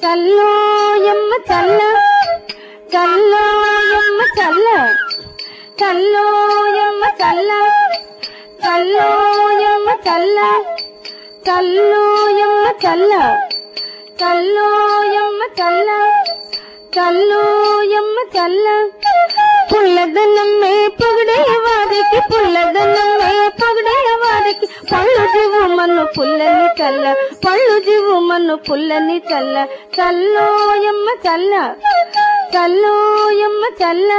చల్లోయమ్మ చల్ల చల్లోయమ్మ చల్ల చల్లోయమ్మ చల్ల చల్లోయమ్మ చల్ల చల్లోయమ్మ చల్ల చల్లోయమ్మ చల్ల చల్లోయమ్మ చల్ల పుల్లదనమే పొగడే వారికి పుల్లదనమే పొగడే వారికి పళ్ళు జీవమన్ను పుల్లని చల్ల పళ్ళు జీవమన్ను పుల్లని చల్ల చల్లోయమ్మ చల్ల చల్లోయమ్మ చల్ల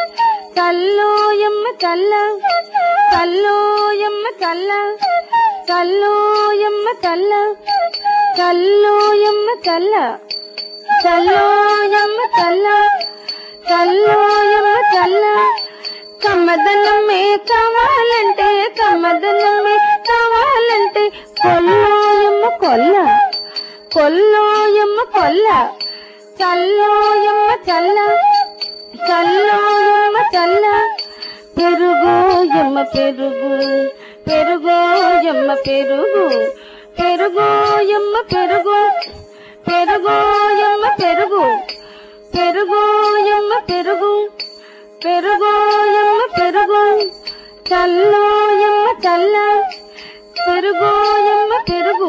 చల్లోయమ్మ చల్ల చల్లోయమ్మ చల్ల చల్లోయమ్మ చల్ల చల్లోయమ్మ చల్ల చల్లోయమ్మ చల్ల చల్లోయమ్మ చల్ల కమ్మదనమే కావాలంటే కమ్మదనమే కావాలంటే కొల్లోయమ్మ కొల్ల కొల్లోయమ్మ కొల్ల చల్లోయమ్మ చల్ల చల్లోయమ్మ చల్ల పెరుగోయమ్మ పెరుగు పెరుగోయమ్మ పెరుగు పెరుగోయమ్మ పెరుగు పెరుగోయమ్మ పెరుగు పెరుగోయమ్మ పెరుగు పెరుగోయమ్మ పెరుగు చల్లోయమ్మ చల్ల పెరుగోయమ్మ పెరుగు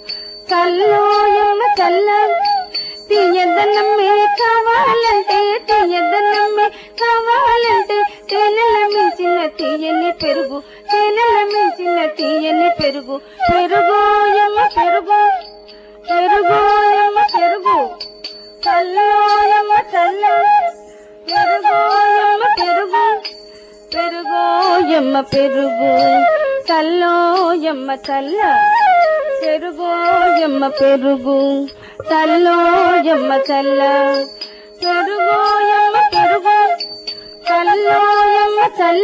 చల్లోయమ్మ చల్ల తీయదనమే కావాలంటే తీయదనమే కావాలంటే తేనెల మించిన తీయని పెరుగు తేనెల మించిన తీయని పెరుగు పెరుగోయమ్మ పెరుగు పెరుగోయమ్మ పెరుగు చల్లోయమ్మ చల్ల పెరుగోయమ్మ పెరుగు పెరుగోయమ్మ పెరుగు చల్లోయమ్మ చల్ల పెరుగోయమ్మ పెరుగు చల్లోయమ్మ చల్ల పెరుగోయమ్మ పెరుగు చల్లోయమ్మ చల్ల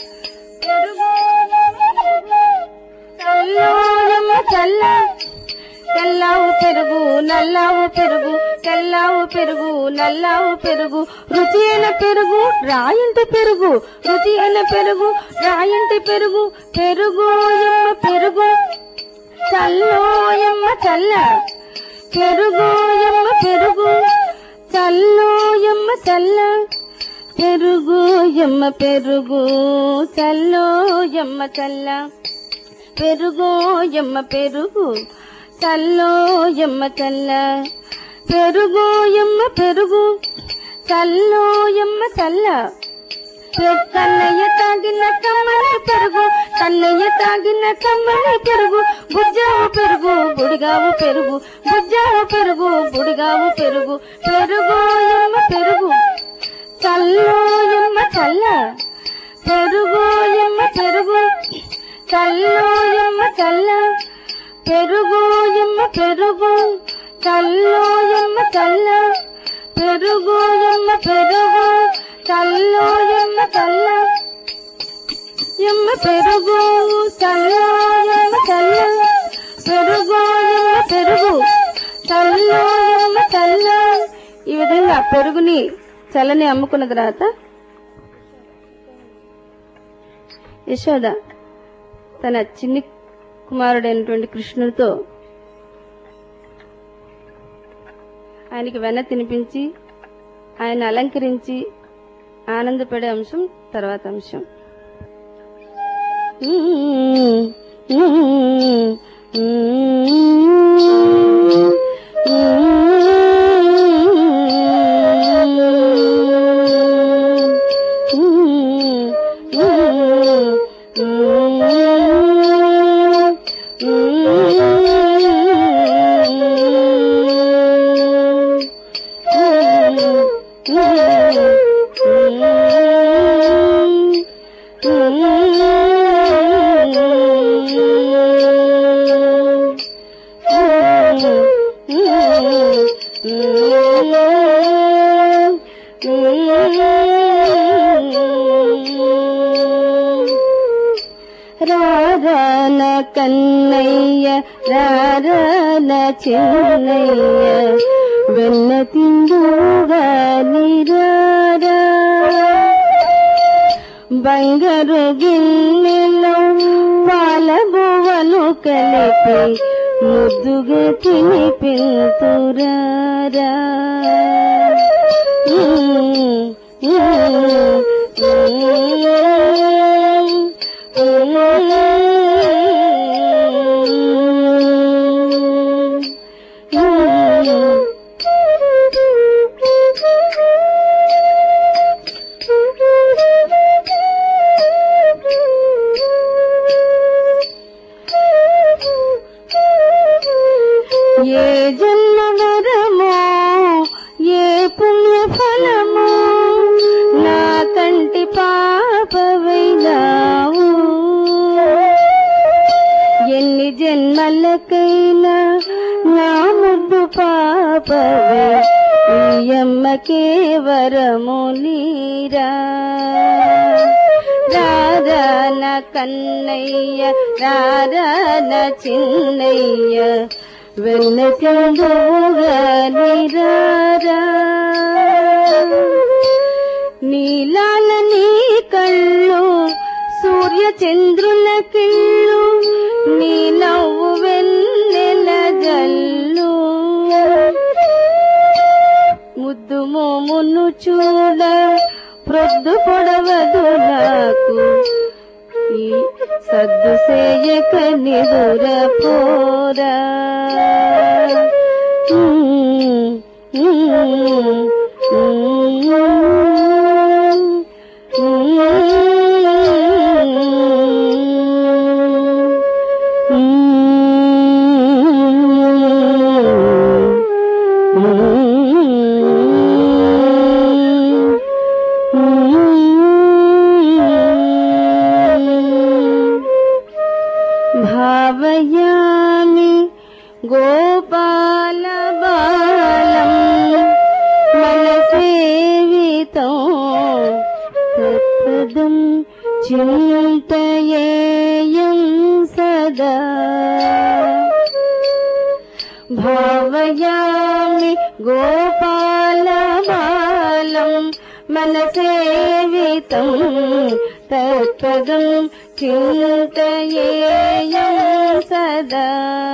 చల్లోయమ్మ చల్ల తెల్లావు పెరుగు నల్లావు పెరుగు తెల్లావు పెరుగు నల్లావు పెరుగు రుచి అయిన పెరుగు రాయింటి పెరుగు రుచి అయిన పెరుగు రాయింటి పెరుగు పెరుగోయమ్మ పెరుగు చల్లోయమ్మ చల్ల పెరుగోయమ్మ పెరుగు చల్లోయమ్మ చల్ల పెరుగోయమ్మ పెరుగు చల్లోయమ్మ చల్ల పెరుగోయమ్మ పెరుగు చల్లోయమ్మ చల్ల పెరుగోయమ్మ పెరుగు చల్లోయమ్మ చల్ల కన్నయ్య తాగిన కమ్మని పెరుగు కన్నయ్య తాగిన కమ్మని పెరుగు బుజ్జావు పెరుగు బుడిగావు పెరుగు బుజ్జావు పెరుగు బుడిగావు పెరుగు పెరుగోయమ్మ పెరుగు చల్లోయమ్మ చల్ల పెరుగోయమ్మ పెరుగు చల్లోయమ్మ చల్ల పెరుగోయమ్మ పెరుగు చల్లోయమ్మ చల్ల పెరుగోయమ్మ పెరుగు చల్లోయమ్మ చల్ల యమ్మ పెరుగు చల్లోయమ్మ చల్ల పెరుగోయమ్మ పెరుగు చల్లోయమ్మ చల్ల. ఈ విధంగా పెరుగుని చల్లని అమ్ముకున్న తర్వాత యశోద తన చిన్ని కుమారుడైనటువంటి కృష్ణుడితో ఆయనకి వెన్న తినిపించి ఆయన అలంకరించి ఆనందపడే అంశం తర్వాత అంశం. రారన కన్నయ్య రారన చిన్నయ్య వెన్న తిందుగా నిరారా బంగారు గిన్నెలో పాలబువ్వను కలిపి ముద్దుగా తినిపింతురారా. ఏ జన్మ వరమో ఏ పుణ్య ఫలమో నా కంటి పాపవైనావు. ఎన్ని జన్మలకైనా నా ముద్దు పాపవే ఈ అమ్మకే వరము నీరా. రారా నా కన్నయ్య రారా నా చిన్నయ్య వెన్న చందువుగా నిరారా. నీలాల నీ కళ్ళు సూర్య చంద్రుల కిళ్ళు నీ నవ్వు వెన్నెల జల్లు. ముద్దు మోమును చూడ ప్రొద్దు పొడవదు నాకు ఈ సద్దు సేయక నిదుర పోరా. భావయామి గోపాల బాలం మనసేవితం తత్పదం చింతయేయం సదా. భావయామి గోపాల బాలం మనసేవితం తత్పదం చింతయేయం సదా.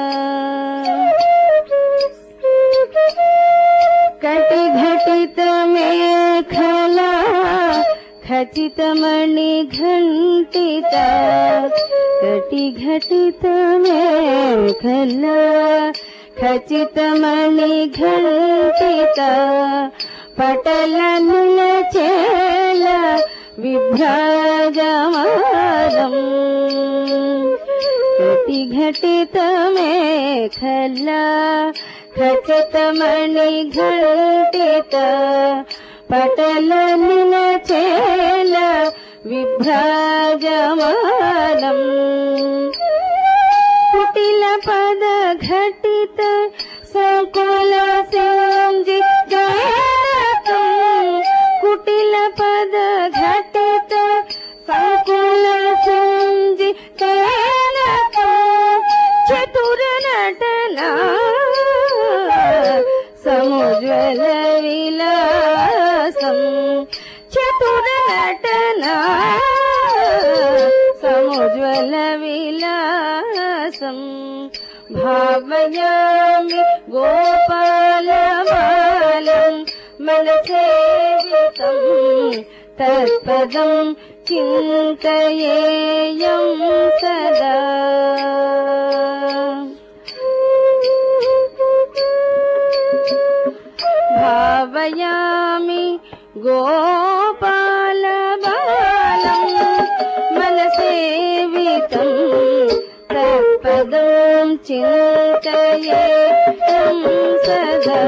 కటి ఘటిత మేఖలా ఖచితమణి ఘంటిత. కటి ఘటిత మేఖలా ఖచితమణి ఘంటిత. పటల నిలచేల విభ్రాజమానం. కటి ఘటిత మేఖలా ఖచితమణి ఘంటిత. పటల నిలచేల విభ్రాజమానం. కుటిల పద ఘటిత సకుల సంజితం. కుటిల పద ఘటిత సకుల సంజితం. చతుర నటనా సముజ్వల విలాసం. చతుర నటనా సముజ్వల విలాసం. భావయామి గోపాల బాలం మనసేవితం తత్పదం చింతయేయం సదా. భావయామి గోపాల బాలం మనసేవితం తత్పదం చింతయేయం సదా.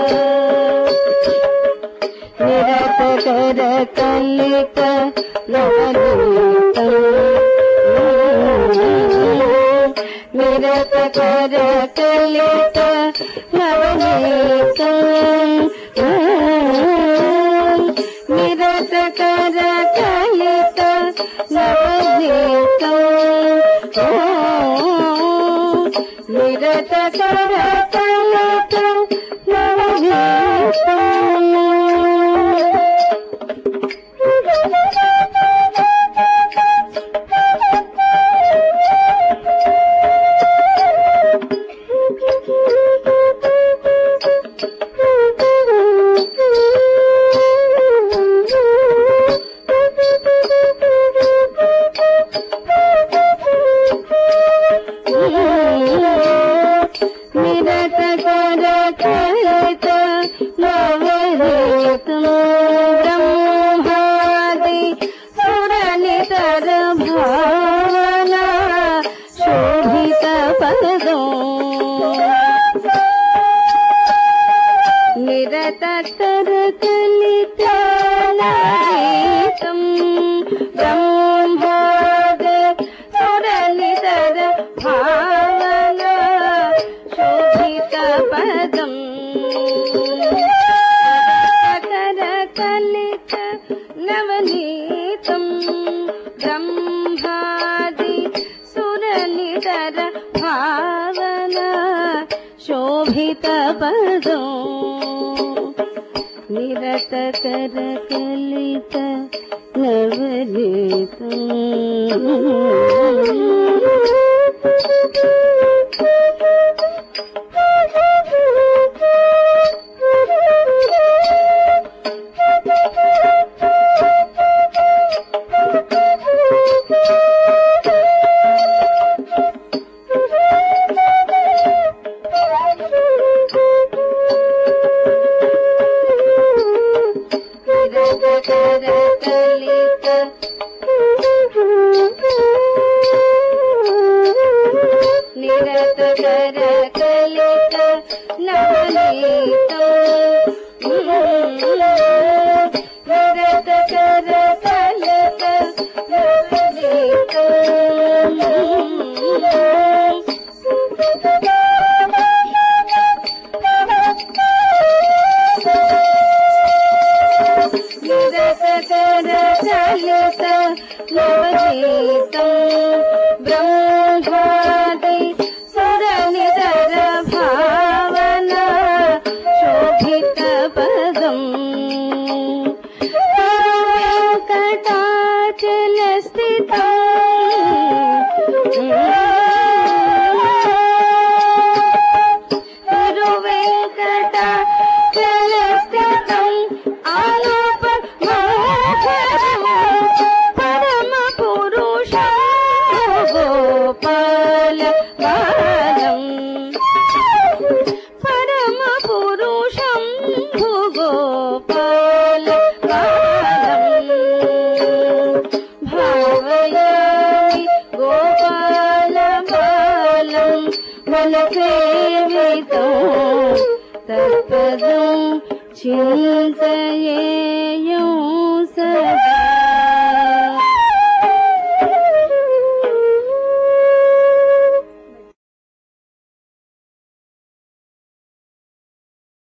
నిరతకర కలిక నవనీతం. నిరతకర కలిక నవనీతం. నిరతకర కలిక నవనీతం. నిరతకర కలిక నవనీతం. शोभितपदं निरतकरकलित नवनीतम् ब्रह्मादि सुरनिधर भावना शोभितपदं वेङ्कटाचलस्थितं तिरुवेङ्कटाचलस्थितं आलोप गोपाल बालं परम पुरुषं भुगोपाल बालं भावयामि गोपाल बालं मनसेवितं तत्पदं चिन्तये